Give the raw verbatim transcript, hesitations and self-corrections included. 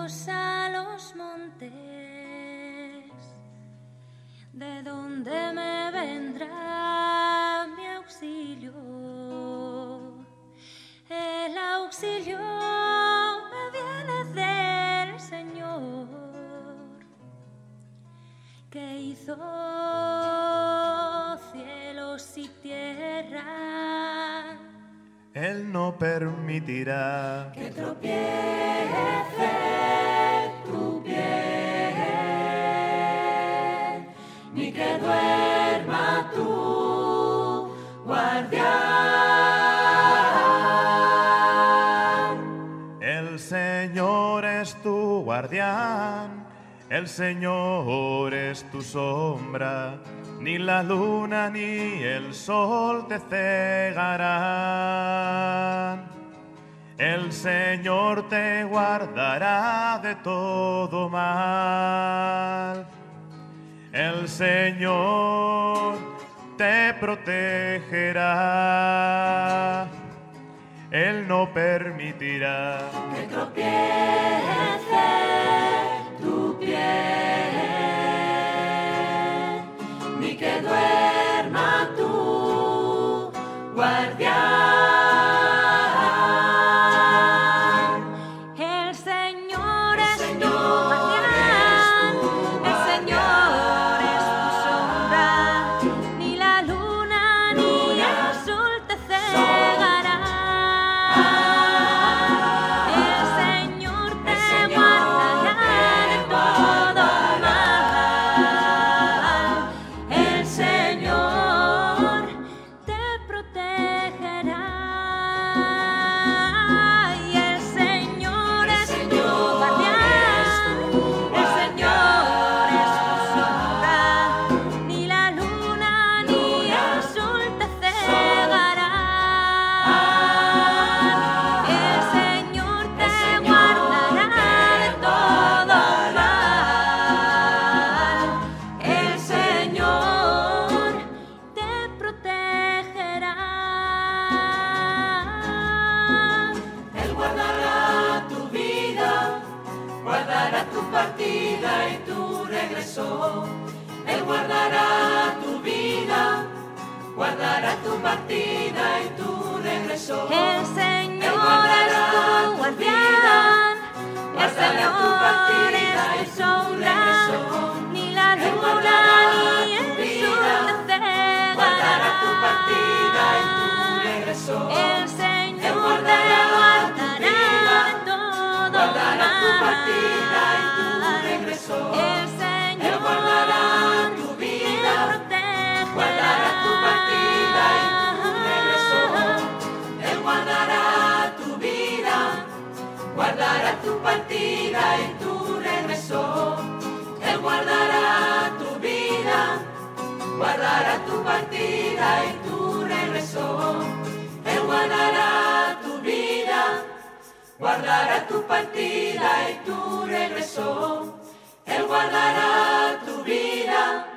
altos a los montes, ¿de dónde me vendrá mi auxilio? El auxilio me viene del Señor, que hizo cielos y tierra. Él no permitirá que tropiece tu pie, ni que duerma tu guardián. El Señor es tu guardián, el Señor es tu sombra. Ni la luna ni el sol te cegarán. El Señor te guardará de todo mal. El Señor te protegerá. Él no permitirá que tropiece tu pie, ni que duerma tu guardián. El Señor es tu guardián, el Señor es tu sombra, ni la luna ni el sol te cegará. El Señor te guardará de todo mal. El Señor te protegerá. Y el Señor es tu guardián, el Señor es tu sombra, ni la luna ni el sol te cegará. El Señor te guardará de todo mal. El Señor te protegerá. Él guardará tu vida, guardará tu partida y tu regreso. Él guardará tu vida, guardará tu partida y tu regreso. El Señor es tu guardián, el Señor es tu sombra, ni la luna ni el sol te cegará. Tu partida y tu regreso. El Señor te guardará de todo mal. Tu partida y tu regreso. El Señor guardará tu vida, guardará tu partida y tu regreso. Él guardará tu vida, guardará tu partida y tu regreso. Él guardará tu vida, guardará tu partida y tu regreso. Él guardará tu vida, guardará tu partida y tu regreso. Él guardará tu vida,